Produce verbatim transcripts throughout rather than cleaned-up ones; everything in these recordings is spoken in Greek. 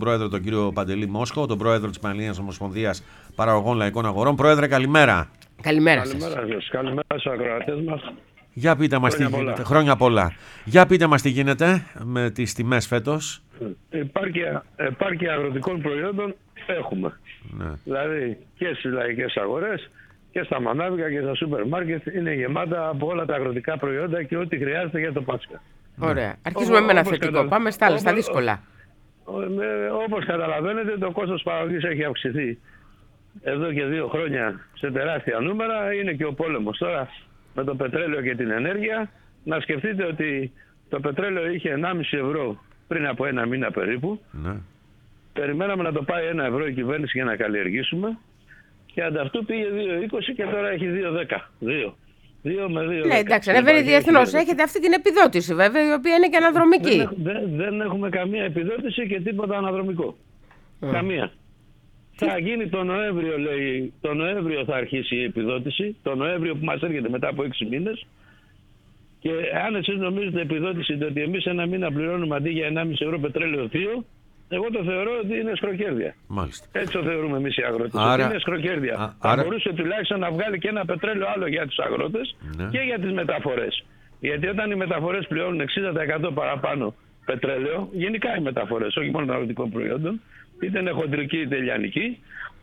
πρόεδρο τον κύριο Παντελή Μόσχο, τον πρόεδρο της Πανελλήνιας Ομοσπονδίας Παραγωγών Λαϊκών Αγορών. Πρόεδρε, καλημέρα. Καλημέρα σας. Καλημέρα σας. Καλημέρα στους ακροατές μας. Για πείτε μας τι γίνεται. Πολλά. Χρόνια πολλά. Για πείτε μας τι γίνεται με τις τιμές φέτος. Επάρκεια, επάρκεια αγροτικών προϊόντων έχουμε. Ναι. Δηλαδή και στις λαϊκές αγορές και στα μανάβικα και στα σούπερ μάρκετ είναι γεμάτα από όλα τα αγροτικά προϊόντα και ό,τι χρειάζεται για το Πάσχα. Ωραία. Ναι. Αρχίζουμε με ένα θετικό. Κατα... Πάμε στα άλλα, στα δύσκολα. Όπως καταλαβαίνετε, το κόστος παραγωγής έχει αυξηθεί εδώ και δύο χρόνια σε τεράστια νούμερα. Είναι και ο πόλεμος τώρα με το πετρέλαιο και την ενέργεια. Να σκεφτείτε ότι το πετρέλαιο είχε ενάμιση ευρώ πριν από ένα μήνα περίπου. Ναι. Περιμέναμε να το πάει ένα ευρώ η κυβέρνηση για να καλλιεργήσουμε. Και ανταυτού πήγε δύο είκοσι και τώρα έχει δύο δέκα. δύο. δύο με δύο. Ναι, εντάξει, ανεβαίνει διεθνώς. Έχετε αυτή την επιδότηση βέβαια, η οποία είναι και αναδρομική. Δεν, δεν, δεν έχουμε καμία επιδότηση και τίποτα αναδρομικό. Mm. Καμία. Θα γίνει το Νοέμβριο, λέει. Το Νοέμβριο θα αρχίσει η επιδότηση. Το Νοέμβριο που μας έρχεται μετά από έξι μήνες. Και αν εσείς νομίζετε επιδότηση ότι εμείς ένα μήνα πληρώνουμε αντί για ενάμιση ευρώ πετρέλαιο δύο, εγώ το θεωρώ ότι είναι σκροκέρδια. Μάλιστα. Έτσι το θεωρούμε εμείς οι αγρότες. Άρα... είναι σκροκέρδια. Α, θα άρα... μπορούσε τουλάχιστον να βγάλει και ένα πετρέλαιο άλλο για τους αγρότες, ναι, και για τις μεταφορές. Γιατί όταν οι μεταφορές πληρώνουν εξήντα τοις εκατό παραπάνω πετρέλαιο, γενικά οι μεταφορές, όχι μόνο των αγροτικών προϊόντων, είτε είναι χοντρική είτε λιανική,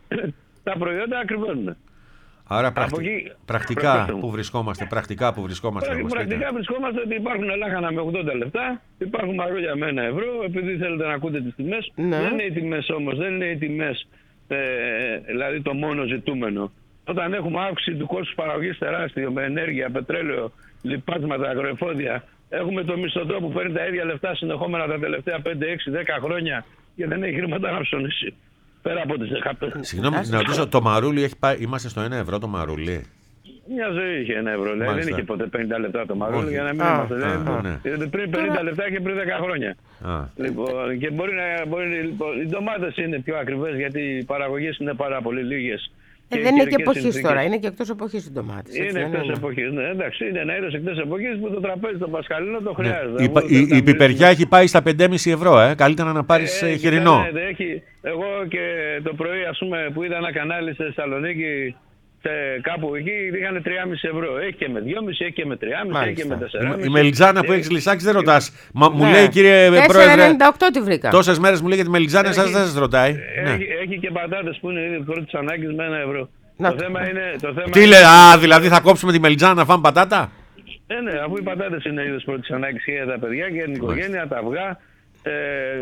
τα προϊόντα ακριβώνουν. Άρα πρακτι... εκεί... πρακτικά που βρισκόμαστε, πρακτικά που βρισκόμαστε. Πρακτικά, πρακτικά βρισκόμαστε ότι υπάρχουν λάχανα με ογδόντα λεπτά, υπάρχουν μαρούλια με ένα ευρώ, επειδή θέλετε να ακούτε τις τιμές. Ναι. Δεν είναι οι τιμές όμως, δεν είναι οι τιμές, ε, δηλαδή το μόνο ζητούμενο. Όταν έχουμε αύξηση του κόστους παραγωγής τεράστιο με ενέργεια, πετρέλαιο, λιπάσματα, αγροεφόδια, έχουμε το μισθωτό που παίρνει τα ίδια λεφτά συνεχόμενα τα τελευταία πέντε, έξι, δέκα χρόνια και δεν έχει χρήματα να ψωνίσει. Πέρα από τις δεκαπέντε. Συγγνώμη, να ρωτήσω, το μαρούλι έχει πάει, είμαστε στο ένα ευρώ το μαρούλι. Μια ζωή είχε ένα ευρώ, λέει. Δεν είχε ποτέ πενήντα λεπτά το μαρούλι, για να μην α, είμαστε. Α, ναι. Πριν πενήντα λεπτά και πριν δέκα χρόνια. Α. Λοιπόν, και μπορεί να, μπορεί, λοιπόν, οι ντομάτες είναι πιο ακριβές γιατί οι παραγωγές είναι πάρα πολύ λίγες. Ε, δεν είναι και εποχής τώρα, είναι και εκτός εποχής οι ντομάτες. Είναι εκτός εποχής, ναι, εντάξει, είναι ένα είδος εκτός εποχής που το τραπέζι το πασχαλίνο το χρειάζεται. Ναι. Η, η, η πιπεριά έχει πάει στα πέντε κόμμα πέντε ευρώ, ε. Καλύτερα να πάρεις ε, χοιρινό. Ναι, ναι, έχει, εγώ και το πρωί, ας πούμε, που είδα ένα κανάλι στη Θεσσαλονίκη, κάπου εκεί είχαν τρία κόμμα πέντε ευρώ. Έχει και με δυόμισι, έχει και με τρία κόμμα πέντε, έχει και με τέσσερα κόμμα πέντε. Η μελιτζάνα που έχεις λυσάξει δεν ρωτάς. Μα ναι. Μου λέει, κύριε Πρόεδρε. τέσσερα ενενήντα οκτώ τη βρήκα. Τόσες μέρες μου λέει για τη μελιτζάνα, εσάς δεν σας ρωτάει. Έχει, ναι. έχει και πατάτες που είναι ήδη πρώτης ανάγκης με ένα ευρώ. Να, το θέμα είναι. Το θέμα τι είναι... λέει, α, δηλαδή θα κόψουμε τη μελιτζάνα να φάμε πατάτα. Ε, ναι, αφού οι πατάτες είναι είδος πρώτης ανάγκης και για τα παιδιά και για την οικογένεια, τα αυγά, ε,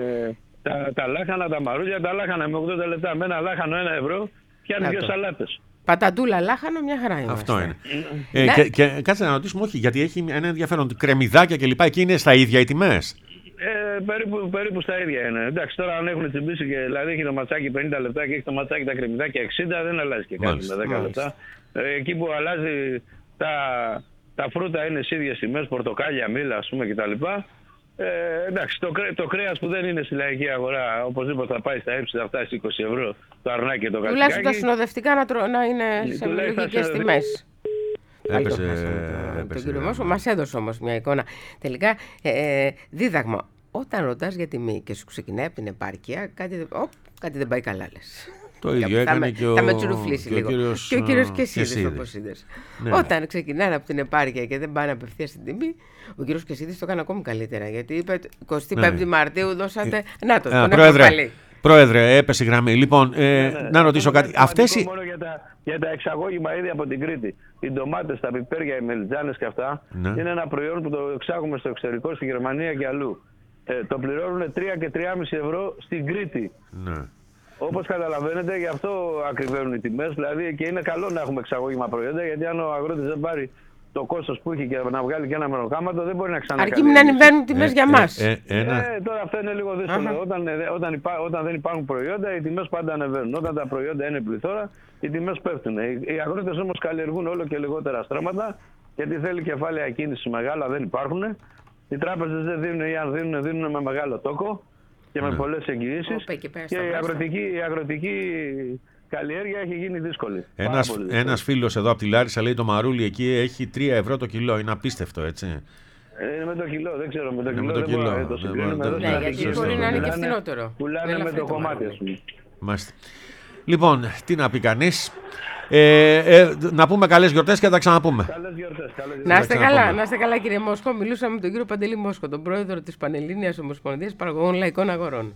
τα, τα λάχανα, τα μαρούλια, τα λάχανα με ογδόντα λεπτά. Με ένα λάχανο ένα ευρώ πιάνει δύο σαλάτες. Πατατούλα, λάχανο, μια χαρά είναι. Αυτό είναι. ε, ναι. και, και κάτσε να ρωτήσουμε, όχι, γιατί έχει ένα ενδιαφέρον. Κρεμμυδάκια κλπ. Εκεί είναι στα ίδια οι τιμές. Ε, περίπου, περίπου στα ίδια είναι. Εντάξει, τώρα αν έχουν τσιμπήσει και δηλαδή έχει το ματσάκι πενήντα λεπτά και έχει το ματσάκι τα κρεμμυδάκια εξήντα, δεν αλλάζει και κάτι με δέκα λεπτά. Ε, εκεί που αλλάζει τα, τα φρούτα είναι στις ίδιες τιμές, πορτοκάλια, μήλα, ας πούμε κτλ. Ε, εντάξει, το, κρέ, το κρέας που δεν είναι στη λαϊκή αγορά, οπωσδήποτε θα πάει στα ύψη, θα φτάσει είκοσι ευρώ το αρνάκι και το κατσικάκι. Τουλάχιστον τα συνοδευτικά να, τρο, να είναι σε λογικές τιμές. Έπεσε, το, έπεσε, το κύριο Μόσχο μας έδωσε όμως μια εικόνα. Τελικά, ε, δίδαγμα. Όταν ρωτάς για τιμή και σου ξεκινάει από την επάρκεια, κάτι, οπ, κάτι δεν πάει καλά λες. Το ίδιο έκανε με, και ο, θα με τσουρουφλήσει λίγο. Κύριος, και ο κύριος Κεσίδης, όπως είδες. Ναι. Όταν ξεκινάνε από την επάρκεια και δεν πάνε απευθείας στην τιμή, ο κύριος Κεσίδης το έκανε ακόμη καλύτερα. Γιατί είπε εικοστή πέμπτη ναι. Μαρτίου δώσατε. Ε, να το, τον πρόεδρε, πρόεδρε, έπεσε η γραμμή. Λοιπόν, ε, ναι, ναι, να ρωτήσω ναι, κάτι. Αυτές οι... μόνο για τα, για τα εξαγώγημα ήδη από την Κρήτη. Οι ντομάτες, τα πιπέρια, οι μελιτζάνες και αυτά ναι. είναι ένα προϊόν που το εξάγουμε στο εξωτερικό, στη Γερμανία και αλλού. Ε, το πληρώνουν τρία και τρία κόμμα πέντε ευρώ στην Κρήτη. Ναι. Όπως καταλαβαίνετε, γι' αυτό ακριβένουν οι τιμές. Δηλαδή και είναι καλό να έχουμε εξαγώγημα προϊόντα, γιατί αν ο αγρότης δεν πάρει το κόστος που έχει και να βγάλει και ένα μεροκάματο, δεν μπορεί να ξανακαλύψει. Αρκεί μην ανεβαίνουν τιμές ε, για μας. Ε, ε, ένα... ε, τώρα αυτό είναι λίγο δύσκολο. Όταν, όταν, υπά, όταν δεν υπάρχουν προϊόντα, οι τιμές πάντα ανεβαίνουν. Όταν τα προϊόντα είναι πληθώρα, οι τιμές πέφτουν. Οι, οι αγρότες όμως καλλιεργούν όλο και λιγότερα στρέμματα, γιατί θέλει κεφάλαια κίνηση μεγάλα, δεν υπάρχουν. Οι τράπεζες δεν δίνουν ή αν δίνουν, δίνουν με μεγάλο τόκο και με ναι. πολλές εγγυήσεις. Και, και η, αγροτική, η αγροτική καλλιέργεια έχει γίνει δύσκολη. Ένας, ένας φίλος εδώ από τη Λάρισα λέει το μαρούλι εκεί έχει τρία ευρώ το κιλό. Είναι απίστευτο, έτσι. Ε, με το κιλό, δεν ξέρω. Με το κιλό, με το δεν κιλό, μπορώ, το συγκρίνουμε εδώ. Ναι, γιατί μπορεί να είναι και φθηνότερο. Πουλάνε με το κομμάτι, ας πούμε. Μάλιστα. Λοιπόν, τι να πει κανείς. Ε, ε, να πούμε καλές γιορτές και θα τα ξαναπούμε. Καλές γιορτές. Να είστε καλά, να είστε καλά, κύριε Μόσχο. Μιλούσαμε με τον κύριο Παντελή Μόσχο, τον πρόεδρο της Πανελλήνιας Ομοσπονδίας Παραγωγών Λαϊκών Αγορών.